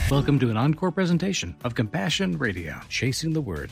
Welcome to an encore presentation of Compassion Radio, Chasing the Word.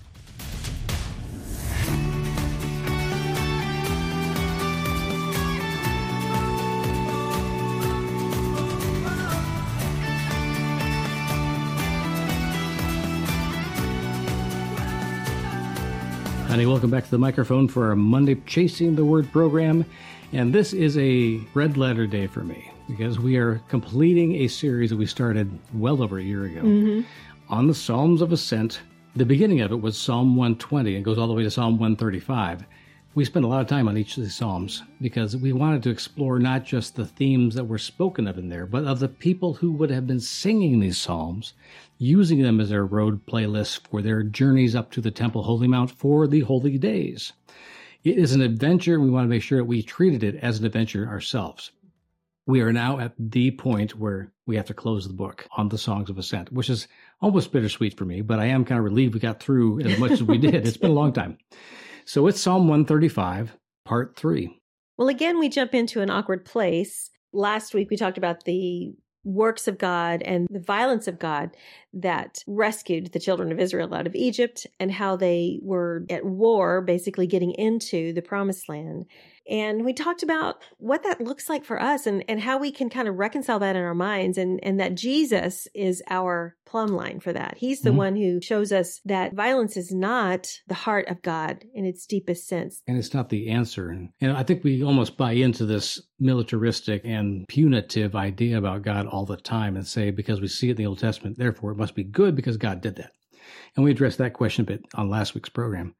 Honey, welcome back to the microphone for our Monday Chasing the Word program. And this is a red letter day for me because we are completing a series that we started well over a year ago on the Psalms of Ascent. The beginning of it was Psalm 120 and goes all the way to Psalm 135. We spent a lot of time on each of these Psalms because we wanted to explore not just the themes that were spoken of in there, but of the people who would have been singing these Psalms, using them as their road playlist for their journeys up to the Temple Holy Mount for the holy days. It is an adventure. We want to make sure that we treated it as an adventure ourselves. We are now at the point where we have to close the book on the Songs of Ascent, which is almost bittersweet for me, but I am kind of relieved we got through as much as we did. It's been a long time. So it's Psalm 135, part 3. Well, again, we jump into an awkward place. Last week, we talked about the works of God and the violence of God that rescued the children of Israel out of Egypt and how they were at war, basically getting into the promised land. And we talked about what that looks like for us and how we can kind of reconcile that in our minds and that Jesus is our plumb line for that. He's the one who shows us that violence is not the heart of God in its deepest sense. And it's not the answer. And I think we almost buy into this militaristic and punitive idea about God all the time and say, because we see it in the Old Testament, therefore it must be good because God did that. And we addressed that question a bit on last week's program.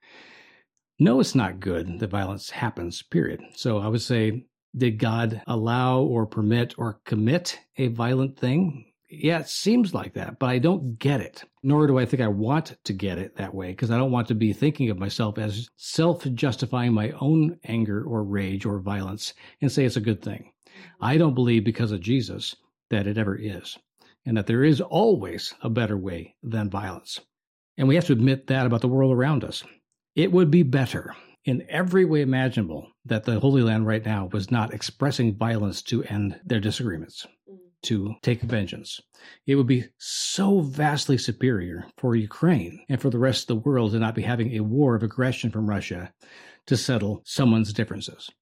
No, it's not good that violence happens, period. So I would say, did God allow or permit or commit a violent thing? Yeah, it seems like that, but I don't get it. Nor do I think I want to get it that way, because I don't want to be thinking of myself as self-justifying my own anger or rage or violence and say it's a good thing. I don't believe because of Jesus that it ever is, and that there is always a better way than violence. And we have to admit that about the world around us. It would be better in every way imaginable that the Holy Land right now was not expressing violence to end their disagreements, to take vengeance. It would be so vastly superior for Ukraine and for the rest of the world to not be having a war of aggression from Russia to settle someone's differences.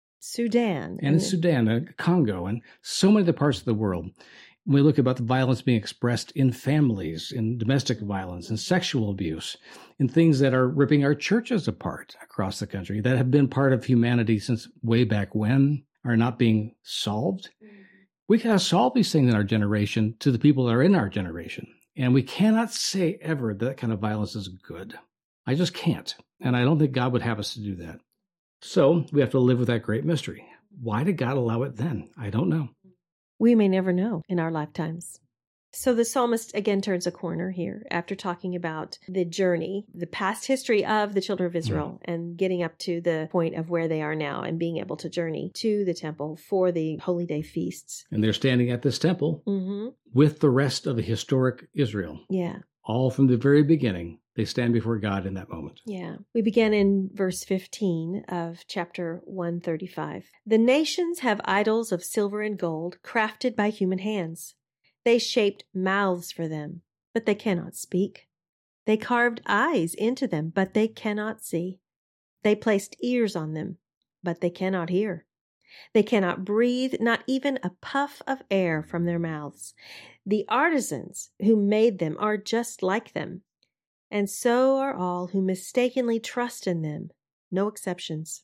Sudan. And Sudan, Congo, and so many other parts of the world. We look about the violence being expressed in families, in domestic violence, and sexual abuse, in things that are ripping our churches apart across the country that have been part of humanity since way back when, are not being solved. We cannot solve these things in our generation to the people that are in our generation. And we cannot say ever that kind of violence is good. I just can't. And I don't think God would have us to do that. So we have to live with that great mystery. Why did God allow it then? I don't know. We may never know in our lifetimes. So the psalmist again turns a corner here after talking about the journey, the past history of the children of Israel and getting up to the point of where they are now and being able to journey to the temple for the holy day feasts. And they're standing at this temple with the rest of the historic Israel. Yeah. All from the very beginning, they stand before God in that moment. Yeah. We begin in verse 15 of chapter 135. The nations have idols of silver and gold crafted by human hands. They shaped mouths for them, but they cannot speak. They carved eyes into them, but they cannot see. They placed ears on them, but they cannot hear. They cannot breathe, not even a puff of air from their mouths. The artisans who made them are just like them, and so are all who mistakenly trust in them, no exceptions.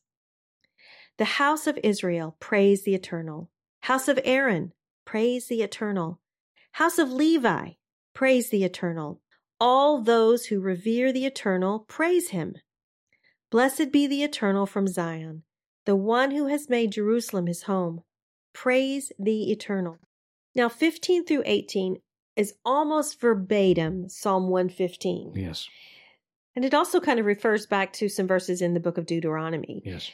The house of Israel, praise the Eternal. House of Aaron, praise the Eternal. House of Levi, praise the Eternal. All those who revere the Eternal, praise him. Blessed be the Eternal from Zion, the one who has made Jerusalem his home. Praise the Eternal. Now, 15 through 18 is almost verbatim Psalm 115. Yes. And it also kind of refers back to some verses in the book of Deuteronomy. Yes.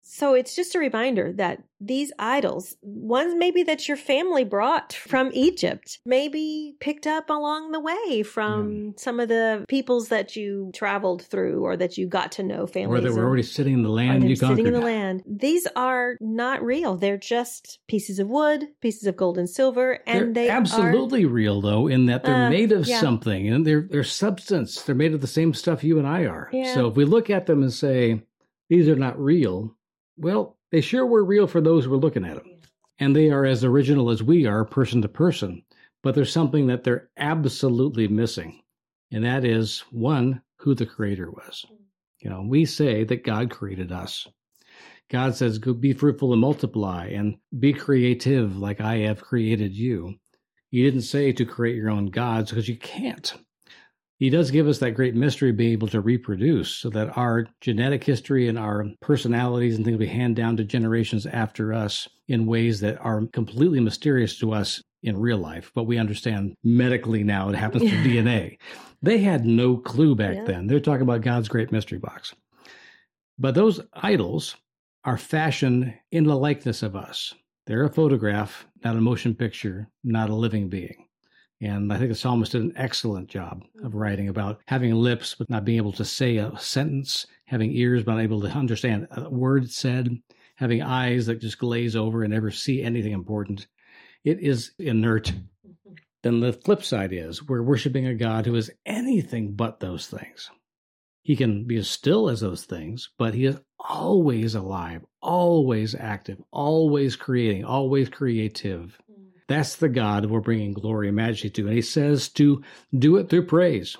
So it's just a reminder that these idols, ones maybe that your family brought from Egypt, maybe picked up along the way from some of the peoples that you traveled through or that you got to know, families. Or that were already sitting in the land you conquered. Sitting in the land. These are not real. They're just pieces of wood, pieces of gold and silver, and they're absolutely real, though, in that they're made of something, and they're substance. They're made of the same stuff you and I are. Yeah. So if we look at them and say, these are not real, well, they sure were real for those who were looking at them. And they are as original as we are, person to person. But there's something that they're absolutely missing. And that is, one, who the creator was. We say that God created us. God says, go be fruitful and multiply and be creative like I have created you. He didn't say to create your own gods because you can't. He does give us that great mystery of being able to reproduce so that our genetic history and our personalities and things we hand down to generations after us in ways that are completely mysterious to us in real life. But we understand medically now it happens through DNA. They had no clue back then. They're talking about God's great mystery box. But those idols are fashioned in the likeness of us. They're a photograph, not a motion picture, not a living being. And I think the psalmist did an excellent job of writing about having lips but not being able to say a sentence, having ears but not able to understand a word said, having eyes that just glaze over and never see anything important. It is inert. Then the flip side is we're worshiping a God who is anything but those things. He can be as still as those things, but he is always alive, always active, always creating, always creative. That's the God we're bringing glory and majesty to. And he says to do it through praise.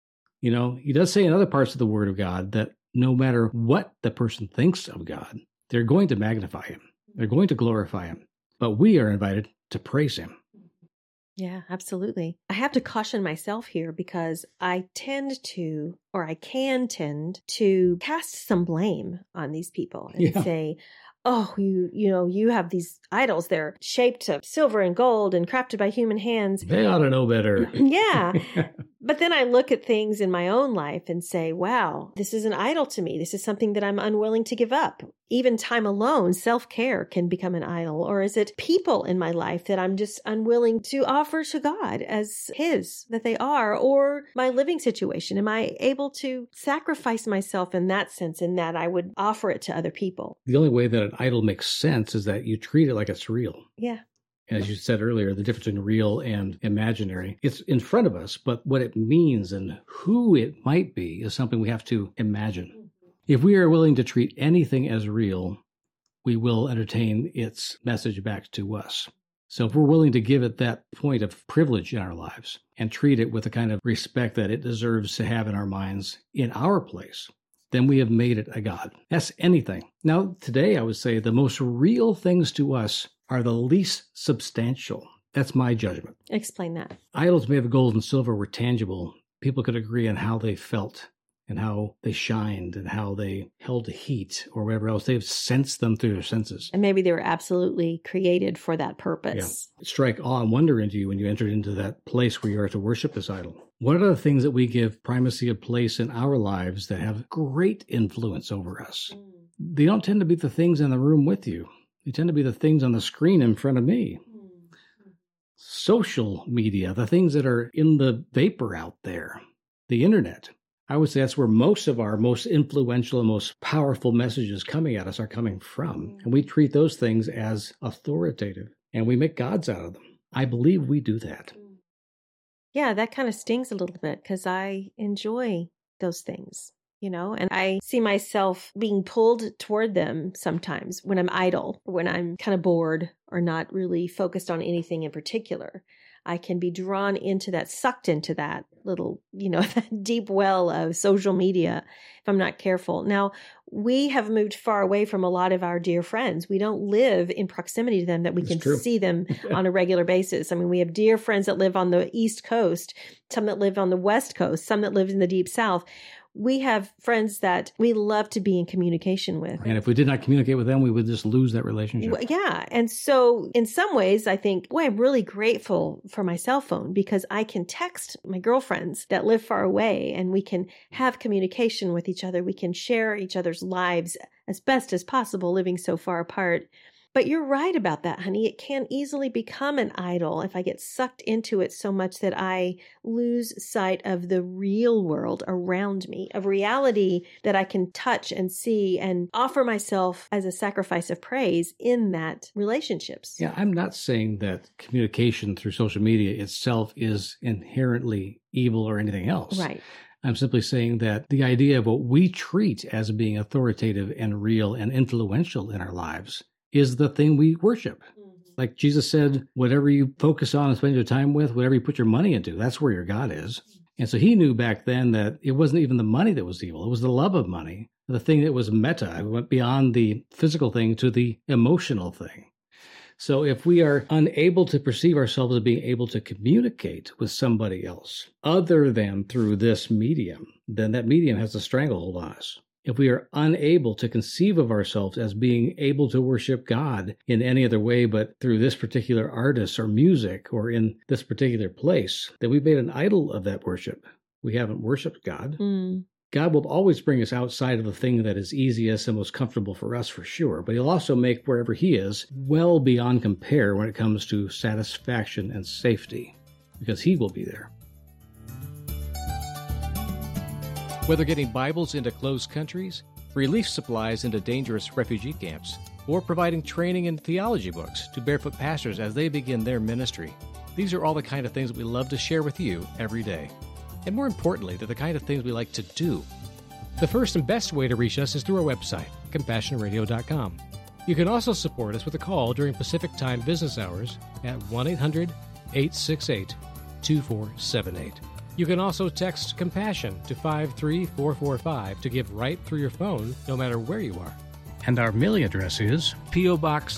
He does say in other parts of the Word of God that no matter what the person thinks of God, they're going to magnify him. They're going to glorify him. But we are invited to praise him. Yeah, absolutely. I have to caution myself here because I can tend to cast some blame on these people and say, oh, you have these idols. They're shaped of silver and gold and crafted by human hands. They ought to know better. Yeah. But then I look at things in my own life and say, wow, this is an idol to me. This is something that I'm unwilling to give up. Even time alone, self-care can become an idol. Or is it people in my life that I'm just unwilling to offer to God as his, that they are, or my living situation? Am I able to sacrifice myself in that sense, in that I would offer it to other people? The only way that an idol makes sense is that you treat it like it's real. Yeah. As you said earlier, the difference between real and imaginary. It's in front of us, but what it means and who it might be is something we have to imagine. If we are willing to treat anything as real, we will entertain its message back to us. So if we're willing to give it that point of privilege in our lives and treat it with the kind of respect that it deserves to have in our minds in our place, then we have made it a God. That's anything. Now, today I would say the most real things to us are the least substantial. That's my judgment. Explain that. Idols made of gold and silver were tangible. People could agree on how they felt and how they shined and how they held the heat or whatever else. They've sensed them through their senses. And maybe they were absolutely created for that purpose. Yeah. Strike awe and wonder into you when you entered into that place where you are to worship this idol. What are the things that we give primacy of place in our lives that have great influence over us? They don't tend to be the things in the room with you. They tend to be the things on the screen in front of me. Social media, the things that are in the vapor out there, the internet. I would say that's where most of our most influential and most powerful messages coming at us are coming from. And we treat those things as authoritative and we make gods out of them. I believe we do that. Yeah, that kind of stings a little bit because I enjoy those things. And I see myself being pulled toward them sometimes when I'm idle, or when I'm kind of bored or not really focused on anything in particular. I can be drawn into that, sucked into that little, that deep well of social media if I'm not careful. Now, we have moved far away from a lot of our dear friends. We don't live in proximity to them that we can see them on a regular basis. I mean, we have dear friends that live on the East Coast, some that live on the West Coast, some that live in the Deep South. We have friends that we love to be in communication with. And if we did not communicate with them, we would just lose that relationship. Yeah. And so in some ways, I think, I'm really grateful for my cell phone because I can text my girlfriends that live far away and we can have communication with each other. We can share each other's lives as best as possible, living so far apart. But you're right about that, honey. It can easily become an idol if I get sucked into it so much that I lose sight of the real world around me, of reality that I can touch and see and offer myself as a sacrifice of praise in that relationships. Yeah, I'm not saying that communication through social media itself is inherently evil or anything else. Right. I'm simply saying that the idea of what we treat as being authoritative and real and influential in our lives is the thing we worship. Like Jesus said, whatever you focus on and spend your time with, whatever you put your money into, that's where your God is. And so he knew back then that it wasn't even the money that was evil. It was the love of money, the thing that was meta. It went beyond the physical thing to the emotional thing. So if we are unable to perceive ourselves as being able to communicate with somebody else other than through this medium, then that medium has a stranglehold on us. If we are unable to conceive of ourselves as being able to worship God in any other way but through this particular artist or music or in this particular place, then we've made an idol of that worship. We haven't worshiped God. God will always bring us outside of the thing that is easiest and most comfortable for us, for sure, but he'll also make wherever he is well beyond compare when it comes to satisfaction and safety, because he will be there. Whether getting Bibles into closed countries, relief supplies into dangerous refugee camps, or providing training in theology books to barefoot pastors as they begin their ministry, these are all the kind of things that we love to share with you every day. And more importantly, they're the kind of things we like to do. The first and best way to reach us is through our website, CompassionRadio.com. You can also support us with a call during Pacific Time business hours at 1-800-868-2478. You can also text Compassion to 53445 to give right through your phone, no matter where you are. And our mailing address is P.O. Box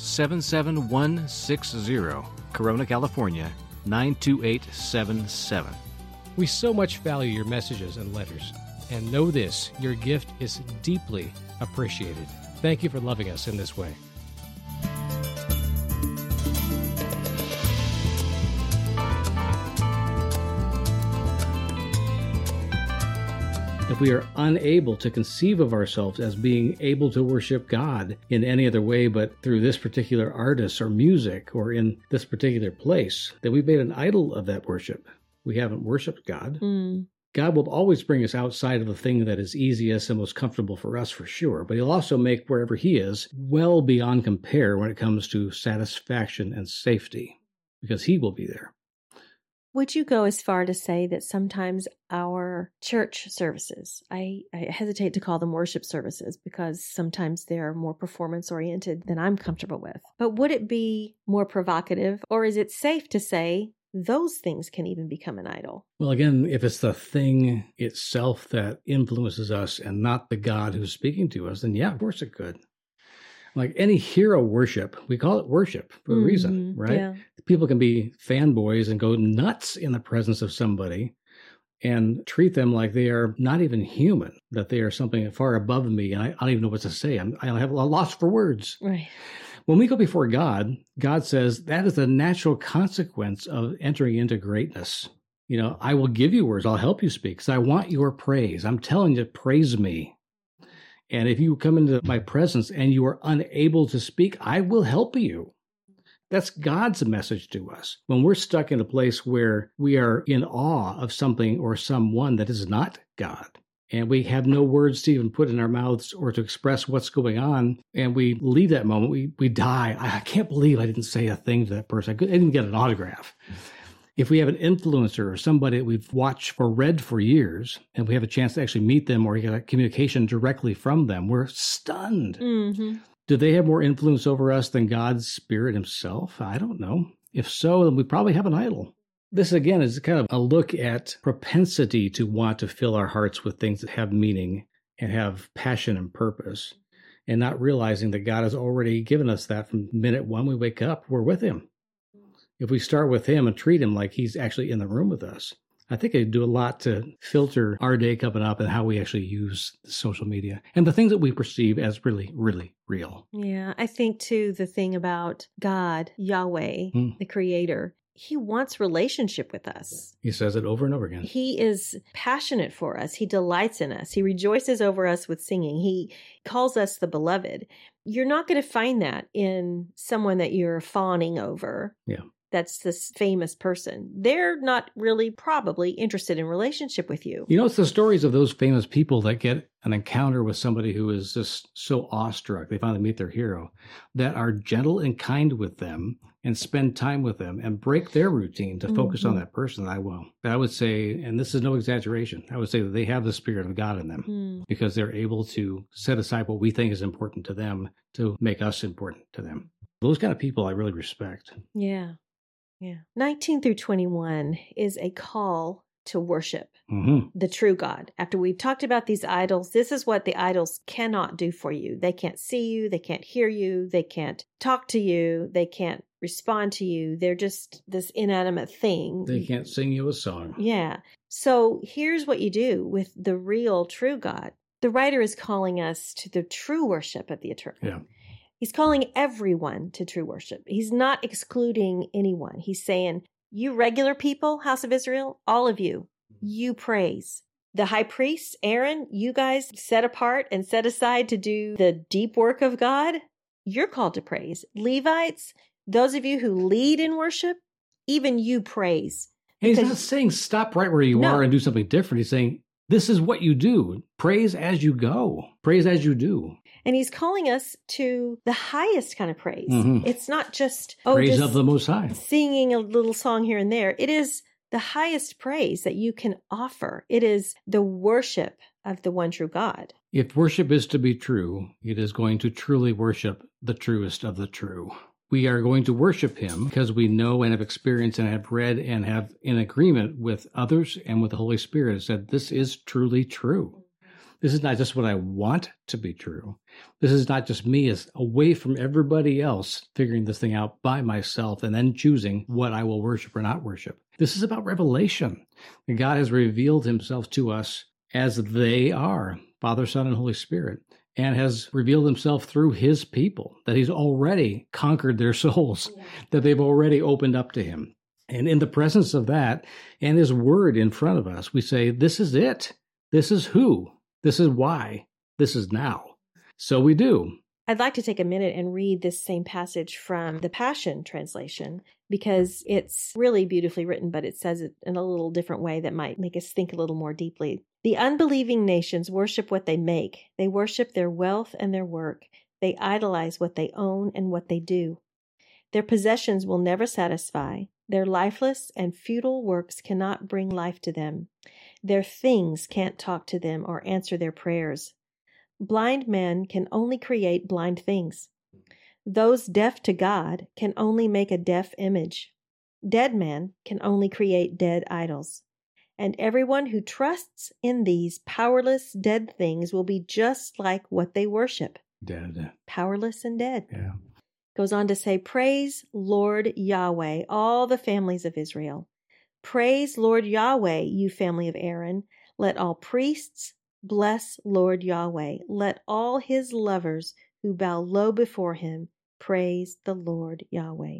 77160, Corona, California, 92877. We so much value your messages and letters. And know this, your gift is deeply appreciated. Thank you for loving us in this way. If we are unable to conceive of ourselves as being able to worship God in any other way but through this particular artist or music or in this particular place, then we've made an idol of that worship. We haven't worshiped God. God will always bring us outside of the thing that is easiest and most comfortable for us, for sure, but he'll also make wherever he is well beyond compare when it comes to satisfaction and safety, because he will be there. Would you go as far to say that sometimes our church services, I hesitate to call them worship services because sometimes they're more performance-oriented than I'm comfortable with, but would it be more provocative, or is it safe to say those things can even become an idol? Well, again, if it's the thing itself that influences us and not the God who's speaking to us, then yeah, of course it could. Like any hero worship, we call it worship for a reason, right? Yeah. People can be fanboys and go nuts in the presence of somebody and treat them like they are not even human, that they are something far above me. And I don't even know what to say. I have a loss for words. Right. When we go before God, God says that is a natural consequence of entering into greatness. You know, I will give you words. I'll help you speak because I want your praise. I'm telling you, praise me. And if you come into my presence and you are unable to speak, I will help you. That's God's message to us. When we're stuck in a place where we are in awe of something or someone that is not God, and we have no words to even put in our mouths or to express what's going on, and we leave that moment, we die. I can't believe I didn't say a thing to that person. I didn't even get an autograph. If we have an influencer or somebody that we've watched or read for years, and we have a chance to actually meet them or get a communication directly from them, we're stunned. Mm-hmm. Do they have more influence over us than God's Spirit himself? I don't know. If so, then we probably have an idol. This, again, is kind of a look at propensity to want to fill our hearts with things that have meaning and have passion and purpose, and not realizing that God has already given us that from minute one we wake up. We're with him. If we start with him and treat him like he's actually in the room with us, I think it'd do a lot to filter our day coming up and how we actually use social media and the things that we perceive as really, really real. Yeah, I think too, the thing about God, Yahweh, the Creator, He wants relationship with us. He says it over and over again. He is passionate for us. He delights in us. He rejoices over us with singing. He calls us the beloved. You're not going to find that in someone that you're fawning over. Yeah. That's this famous person. They're not really probably interested in relationship with you. You know, it's the stories of those famous people that get an encounter with somebody who is just so awestruck. They finally meet their hero, that are gentle and kind with them and spend time with them and break their routine to focus on that person. I would say, and this is no exaggeration, I would say that they have the Spirit of God in them because they're able to set aside what we think is important to them to make us important to them. Those kind of people I really respect. Yeah. Yeah. 19 through 21 is a call to worship the true God. After we've talked about these idols, this is what the idols cannot do for you. They can't see you. They can't hear you. They can't talk to you. They can't respond to you. They're just this inanimate thing. They can't sing you a song. Yeah. So here's what you do with the real true God. The writer is calling us to the true worship of the eternal. Yeah. He's calling everyone to true worship. He's not excluding anyone. He's saying, you regular people, House of Israel, all of you, you praise. The high priest, Aaron, you guys set apart and set aside to do the deep work of God. You're called to praise. Levites, those of you who lead in worship, even you praise. And he's not saying stop right where you are and do something different. He's saying this is what you do. Praise as you go. Praise as you do. And he's calling us to the highest kind of praise. It's not just, praise just of the Most High, singing a little song here and there. It is the highest praise that you can offer. It is the worship of the one true God. If worship is to be true, it is going to truly worship the truest of the true. We are going to worship him because we know and have experienced and have read and have in agreement with others and with the Holy Spirit said this is truly true. This is not just what I want to be true. This is not just me as away from everybody else figuring this thing out by myself and then choosing what I will worship or not worship. This is about revelation. And God has revealed himself to us as they are, Father, Son, and Holy Spirit, and has revealed himself through his people, that he's already conquered their souls, that they've already opened up to him. And in the presence of that and his word in front of us, we say, this is it. This is who. This is why. This is now. So we do. I'd like to take a minute and read this same passage from the Passion Translation because it's really beautifully written, but it says it in a little different way that might make us think a little more deeply. The unbelieving nations worship what they make. They worship their wealth and their work. They idolize what they own and what they do. Their possessions will never satisfy. Their lifeless and futile works cannot bring life to them. Their things can't talk to them or answer their prayers. Blind men can only create blind things. Those deaf to God can only make a deaf image. Dead men can only create dead idols. And everyone who trusts in these powerless dead things will be just like what they worship. Dead. Powerless and dead. Yeah. Goes on to say, praise Lord Yahweh, all the families of Israel. Praise Lord Yahweh, you family of Aaron. Let all priests bless Lord Yahweh. Let all his lovers who bow low before him praise the Lord Yahweh.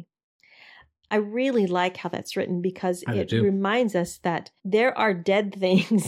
I really like how that's written because it reminds us that there are dead things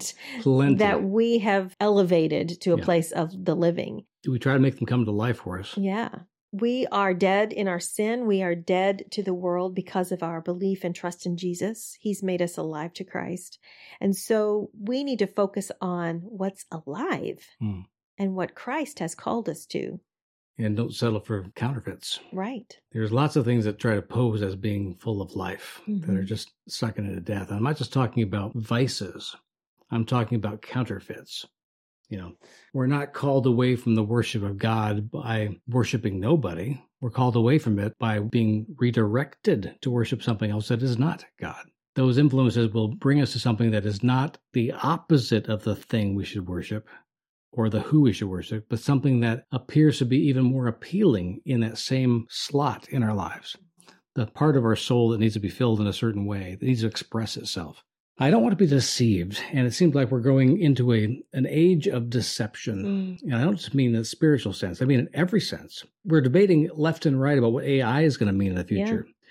that we have elevated to a place of the living. We try to make them come to life for us. Yeah. We are dead in our sin. We are dead to the world because of our belief and trust in Jesus. He's made us alive to Christ. And so we need to focus on what's alive and what Christ has called us to. And don't settle for counterfeits. Right. There's lots of things that try to pose as being full of life that are just sucking it to death. I'm not just talking about vices. I'm talking about counterfeits. You know, we're not called away from the worship of God by worshiping nobody. We're called away from it by being redirected to worship something else that is not God. Those influences will bring us to something that is not the opposite of the thing we should worship or the who we should worship, but something that appears to be even more appealing in that same slot in our lives. The part of our soul that needs to be filled in a certain way, that needs to express itself. I don't want to be deceived, and it seems like we're going into an age of deception. And I don't just mean in the spiritual sense. I mean in every sense. We're debating left and right about what AI is going to mean in the future.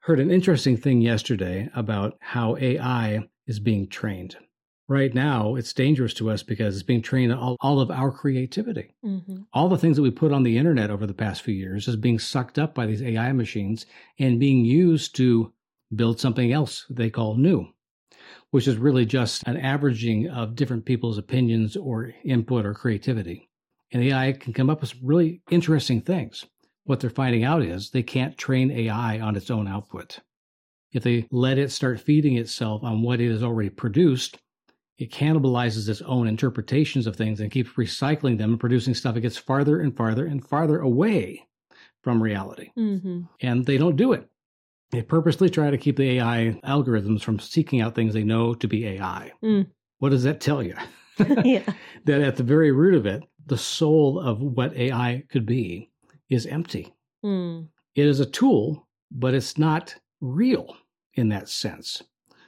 heard an interesting thing yesterday about how AI is being trained. Right now, it's dangerous to us because it's being trained on all of our creativity. Mm-hmm. All the things that we put on the internet over the past few years is being sucked up by these AI machines and being used to build something else they call new, which is really just an averaging of different people's opinions or input or creativity. And AI can come up with really interesting things. What they're finding out is they can't train AI on its own output. If they let it start feeding itself on what it has already produced, it cannibalizes its own interpretations of things and keeps recycling them and producing stuff that gets farther and farther and farther away from reality. Mm-hmm. And they don't do it. They purposely try to keep the AI algorithms from seeking out things they know to be AI. Mm. What does that tell you? Yeah. That at the very root of it, the soul of what AI could be is empty. Mm. It is a tool, but it's not real in that sense.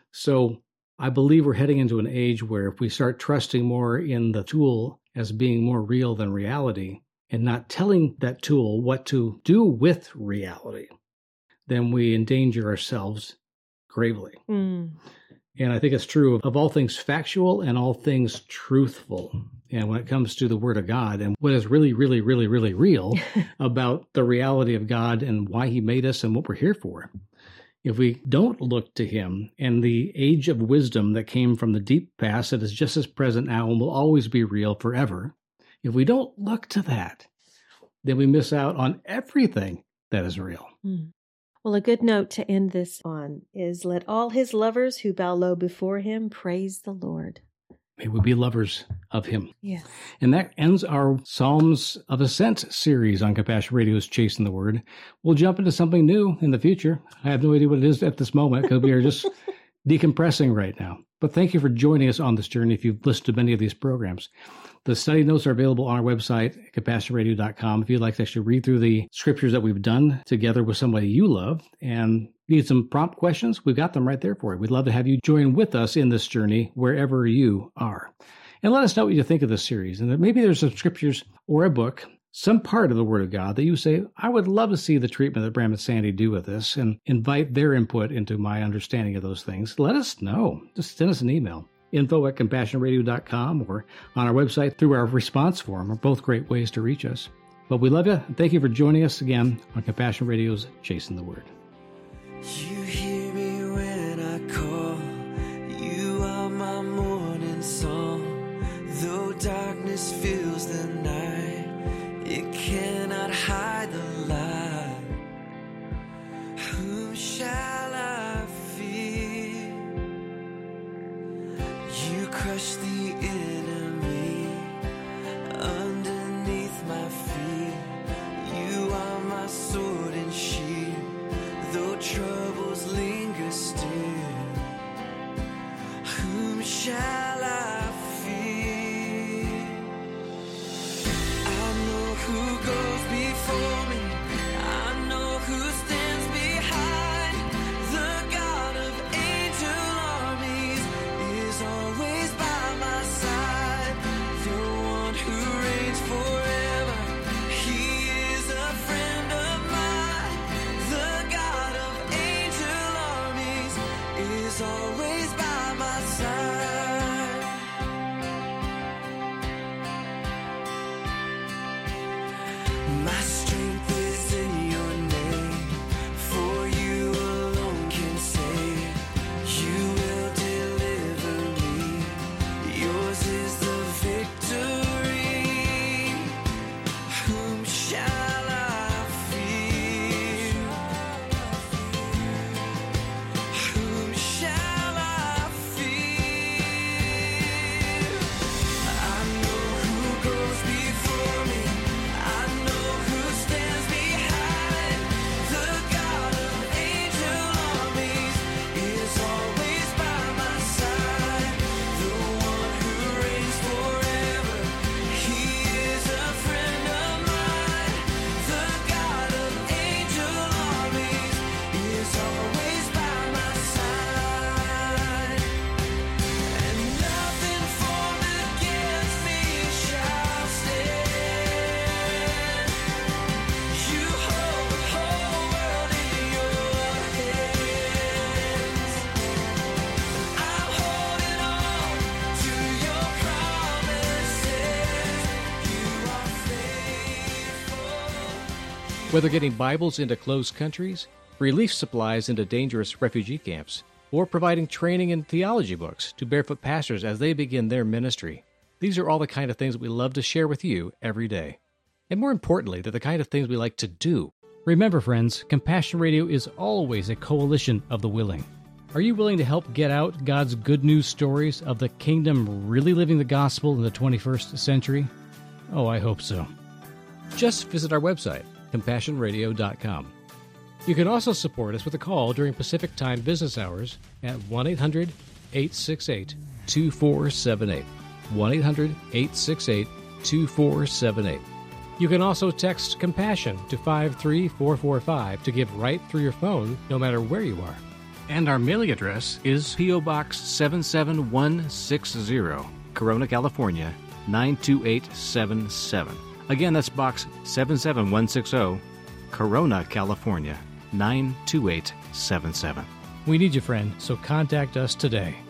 So I believe we're heading into an age where if we start trusting more in the tool as being more real than reality and not telling that tool what to do with reality, then we endanger ourselves gravely. Mm. And I think it's true of all things factual and all things truthful. And when it comes to the Word of God and what is really, really, really, really real about the reality of God and why He made us and what we're here for, if we don't look to Him and the age of wisdom that came from the deep past that is just as present now and will always be real forever, if we don't look to that, then we miss out on everything that is real. Mm. Well, a good note to end this on is let all His lovers who bow low before Him praise the Lord. May we be lovers of Him. Yes. And that ends our Psalms of Ascent series on Compassion Radio's Chasing the Word. We'll jump into something new in the future. I have no idea what it is at this moment because we are just decompressing right now. But thank you for joining us on this journey if you've listened to many of these programs. The study notes are available on our website, compassionradio.com, if you'd like to actually read through the scriptures that we've done together with somebody you love and need some prompt questions. We've got them right there for you. We'd love to have you join with us in this journey wherever you are. And let us know what you think of this series. And maybe there's some scriptures or a book, some part of the Word of God that you say, I would love to see the treatment that Bram and Sandy do with this and invite their input into my understanding of those things. Let us know. Just send us an email. info@compassionradio.com or on our website through our response form are both great ways to reach us. But we love you, and thank you for joining us again on Compassion Radio's Chasing the Word. You hear me when I call, you are my morning song. Though darkness fills the night, it cannot hide the light. Whom shall I fear? You crush the enemy underneath my feet. You are my sword and shield, though troubles linger still. Whom shall I fear? I know who goes before me, I know who stands behind. The God of angel armies is always by my side. The one who reigns forever, He is a friend of mine. The God of angel armies is always by my side. My strength is in your name, for you alone can save. You will deliver me, yours is the victory. Whom shall I fear? Whom shall I fear? Whether getting Bibles into closed countries, relief supplies into dangerous refugee camps, or providing training and theology books to barefoot pastors as they begin their ministry, these are all the kind of things that we love to share with you every day. And more importantly, they're the kind of things we like to do. Remember, friends, Compassion Radio is always a coalition of the willing. Are you willing to help get out God's good news stories of the kingdom really living the gospel in the 21st century? Oh, I hope so. Just visit our website, CompassionRadio.com. You can also support us with a call during Pacific Time business hours at 1-800-868-2478. 1-800-868-2478. You can also text Compassion to 53445 to give right through your phone, no matter where you are. And our mailing address is P.O. Box 77160, Corona, California, 92877. Again, that's Box 77160, Corona, California, 92877. We need you, friend, so contact us today.